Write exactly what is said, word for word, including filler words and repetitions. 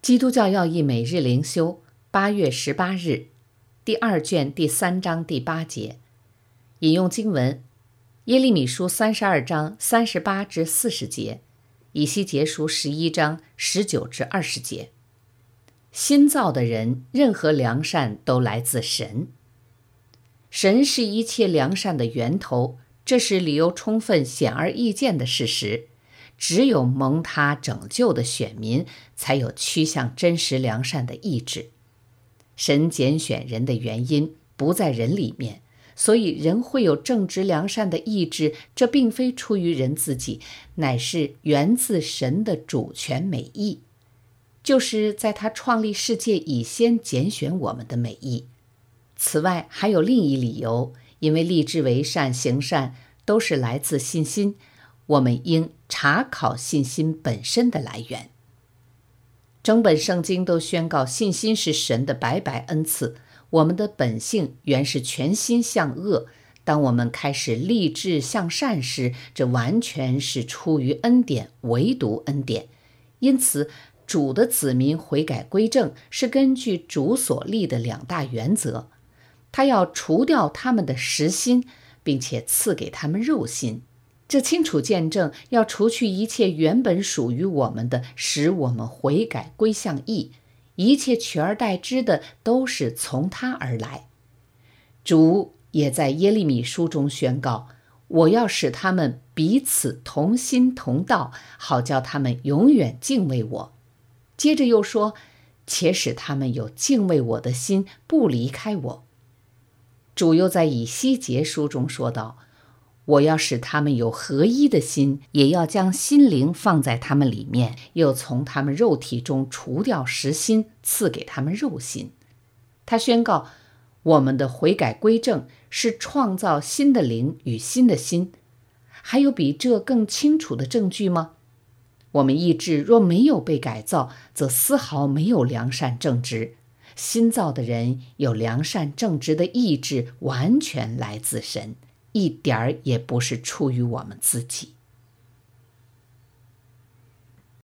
基督教要义每日灵修，八月十八日，第二卷第三章第八节。引用经文：耶利米书三十二章三十八至四十节，以西结书十一章十九至二十节。新造的人，任何良善都来自神。神是一切良善的源头，这是理由充分、显而易见的事实。只有蒙他拯救的选民，才有趋向真实良善的意志。神拣选人的原因不在人里面，所以人会有正直良善的意志，这并非出于人自己，乃是源自神的主权美意，就是在他创立世界以先拣选我们的美意。此外还有另一理由，因为立志为善、行善都是来自信心，我们应查考信心本身的来源。整本圣经都宣告信心是神的白白恩赐，我们的本性原是全心向恶，当我们开始立志向善时，这完全是出于恩典，唯独恩典。因此主的子民悔改归正是根据主所立的两大原则，他要除掉他们的实心，并且赐给他们肉心。这清楚见证要除去一切原本属于我们的，使我们悔改归向义，一切取而代之的都是从他而来。主也在耶利米书中宣告，我要使他们彼此同心同道，好叫他们永远敬畏我。接着又说，且使他们有敬畏我的心，不离开我。主又在以西结书中说道，我要使他们有合一的心，也要将心灵放在他们里面，又从他们肉体中除掉实心，赐给他们肉心。他宣告，我们的悔改归正是创造新的灵与新的心。还有比这更清楚的证据吗？我们意志若没有被改造，则丝毫没有良善正直。新造的人有良善正直的意志，完全来自神，一点儿也不是出于我们自己。